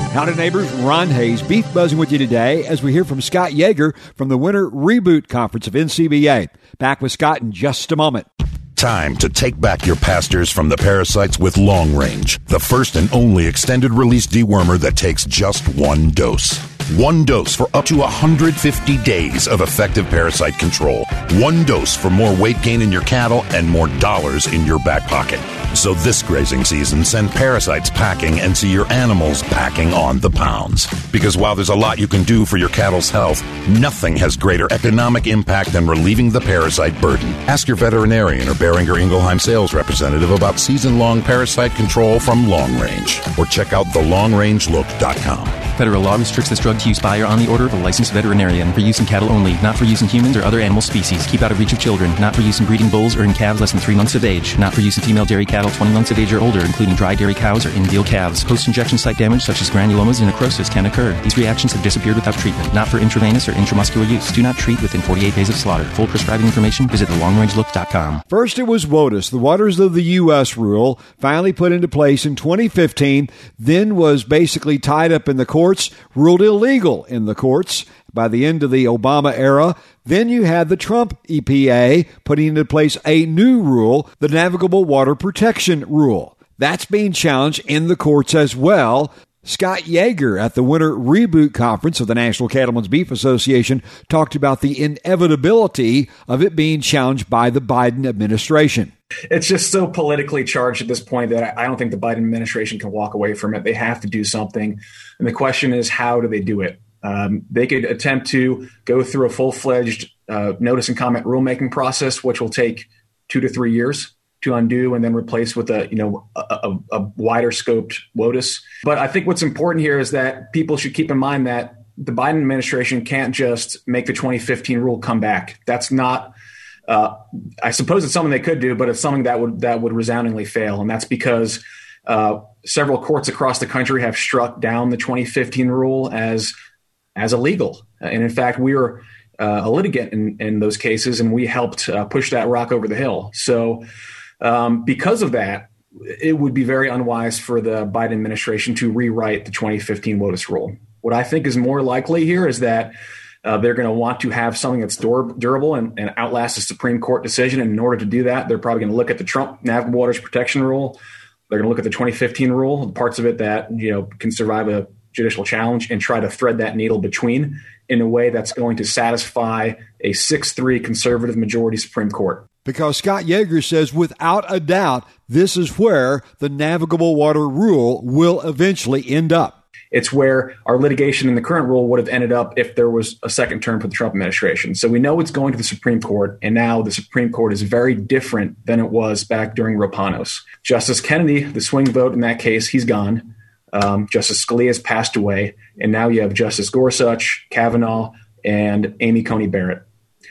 Howdy neighbors, Ron Hayes, Beef Buzzing with you today as we hear from Scott Yeager from the Winter Reboot Conference of NCBA. Back with Scott in just a moment. Time to take back your pastures from the parasites with Long Range, the first and only extended release dewormer that takes just one dose. One dose for up to 150 days of effective parasite control. One dose for more weight gain in your cattle and more dollars in your back pocket. So this grazing season, send parasites packing and see your animals packing on the pounds. Because while there's a lot you can do for your cattle's health, nothing has greater economic impact than relieving the parasite burden. Ask your veterinarian or Beringer Ingelheim sales representative about season-long parasite control from Long Range. Or check out thelongrangelook.com. Federal law restricts this drug to use by or on the order of a licensed veterinarian. For use in cattle only, not for use in humans or other animal species. Keep out of reach of children. Not for use in breeding bulls or in calves less than 3 months of age. Not for use in female dairy cattle 20 months of age or older, including dry dairy cows or in-veal calves. Post-injection site damage such as granulomas and necrosis can occur. These reactions have disappeared without treatment. Not for intravenous or intramuscular use. Do not treat within 48 days of slaughter. Full prescribing information, visit thelongrangelook.com. First it was WOTUS, the Waters of the U.S. rule, finally put into place in 2015, then was basically tied up in the courts, ruled illegal in the courts by the end of the Obama era. Then you had the Trump EPA putting into place a new rule, the Navigable Water Protection Rule. That's being challenged in the courts as well. Scott Yeager at the Winter Reboot Conference of the National Cattlemen's Beef Association talked about the inevitability of it being challenged by the Biden administration. It's just so politically charged at this point that I don't think the Biden administration can walk away from it. They have to do something. And the question is, how do they do it? They could attempt to go through a full-fledged notice and comment rulemaking process, which will take 2 to 3 years to undo and then replace with a wider scoped WOTUS. But I think what's important here is that people should keep in mind that the Biden administration can't just make the 2015 rule come back. That's not, I suppose it's something they could do, but it's something that would resoundingly fail. And that's because several courts across the country have struck down the 2015 rule as illegal. And in fact, we were a litigant in those cases, and we helped push that rock over the hill. So because of that, it would be very unwise for the Biden administration to rewrite the 2015 WOTUS rule. What I think is more likely here is that they're going to want to have something that's durable and outlast a Supreme Court decision. And in order to do that, they're probably going to look at the Trump Navigable Waters Protection Rule. They're going to look at the 2015 rule, the parts of it that can survive a judicial challenge, and try to thread that needle between in a way that's going to satisfy a 6-3 conservative majority Supreme Court. Because Scott Yeager says without a doubt, this is where the Navigable Water Rule will eventually end up. It's where our litigation in the current rule would have ended up if there was a second term for the Trump administration. So we know it's going to the Supreme Court, and now the Supreme Court is very different than it was back during Rapanos. Justice Kennedy, the swing vote in that case, he's gone. Justice Scalia has passed away, and now you have Justice Gorsuch, Kavanaugh, and Amy Coney Barrett.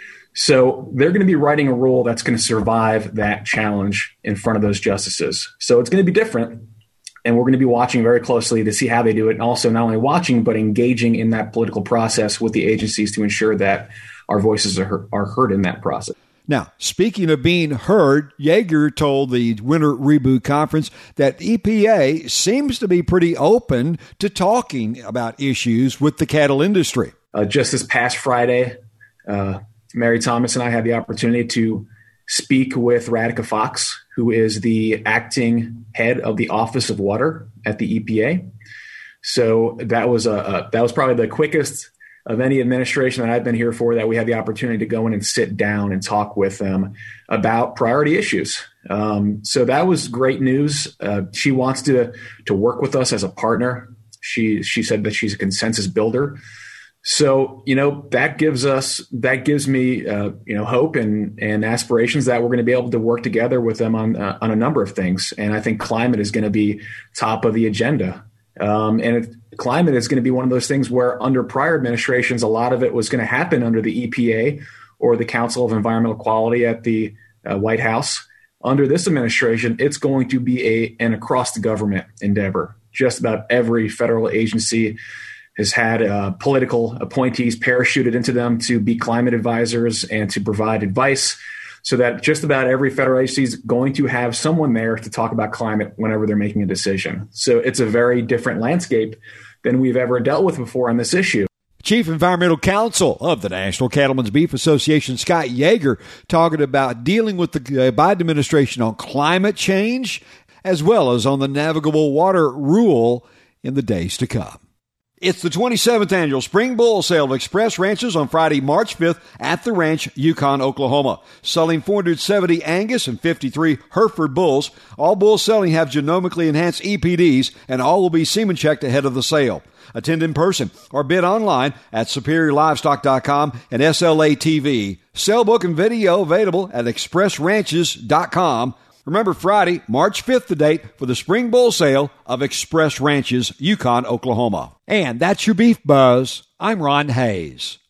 So they're going to be writing a rule that's going to survive that challenge in front of those justices. So it's going to be different, and we're going to be watching very closely to see how they do it, and also not only watching, but engaging in that political process with the agencies to ensure that our voices are heard in that process. Now, speaking of being heard, Yeager told the Winter Reboot Conference that EPA seems to be pretty open to talking about issues with the cattle industry. Just this past Friday, Mary Thomas and I had the opportunity to speak with Radhika Fox, who is the acting head of the Office of Water at the EPA. So that was probably the quickest of any administration that I've been here for that we had the opportunity to go in and sit down and talk with them about priority issues. So that was great news. She wants to work with us as a partner. She said that she's a consensus builder. So, that gives me hope and aspirations that we're going to be able to work together with them on a number of things. And I think climate is going to be top of the agenda. Climate is going to be one of those things where under prior administrations, a lot of it was going to happen under the EPA or the Council of Environmental Quality at the White House. Under this administration, it's going to be an across the government endeavor. Just about every federal agency has had political appointees parachuted into them to be climate advisors and to provide advice, so that just about every federal agency is going to have someone there to talk about climate whenever they're making a decision. So it's a very different landscape than we've ever dealt with before on this issue. Chief Environmental Counsel of the National Cattlemen's Beef Association, Scott Yeager, talking about dealing with the Biden administration on climate change, as well as on the navigable water rule in the days to come. It's the 27th annual Spring Bull Sale of Express Ranches on Friday, March 5th at the ranch, Yukon, Oklahoma. Selling 470 Angus and 53 Hereford bulls. All bulls selling have genomically enhanced EPDs, and all will be semen checked ahead of the sale. Attend in person or bid online at superiorlivestock.com and SLA TV. Sale book and video available at expressranches.com. Remember, Friday, March 5th, the date for the Spring Bull Sale of Express Ranches, Yukon, Oklahoma. And that's your Beef Buzz. I'm Ron Hayes.